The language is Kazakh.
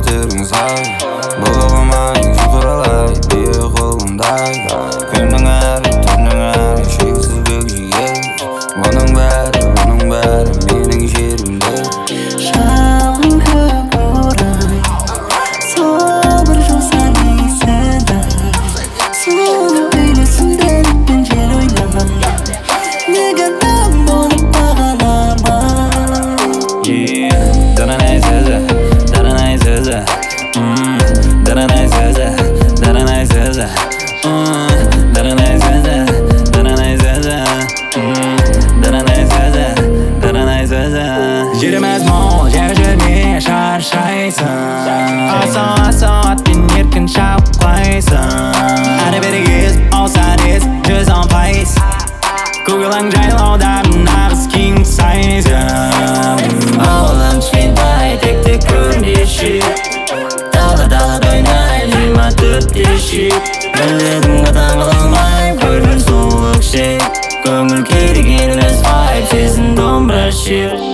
түрің сай Бұлығымай жұқыралай бие қолындай Күннің әрі түннің әрі шексіз көкжиге Оның бәрі менің жерімде Шалғын көк орай сол бір жусан есіді соны үйлесімділікпен жел ойнамай неге мен болып бағаламай Даранай сөзі даранай сөзі даранай сөзі даранай сөзі даранай сөзі даранай сөзі даранай сөзі даранай сөзі Жеріміз мол, жер жүрме шаршайсың Асау атпен еркін шапқайсың Әрі-бері кез, ауса тез, 100 пайыз Көңілің жайлауда нағыз king size Ауылым кішкентай, текте көрмеші Дала ойнай, 24-те шек Білдедің қатаң қылмай, көргін сұлық шек Көңіл керек емес vibe, сезім домбыра шер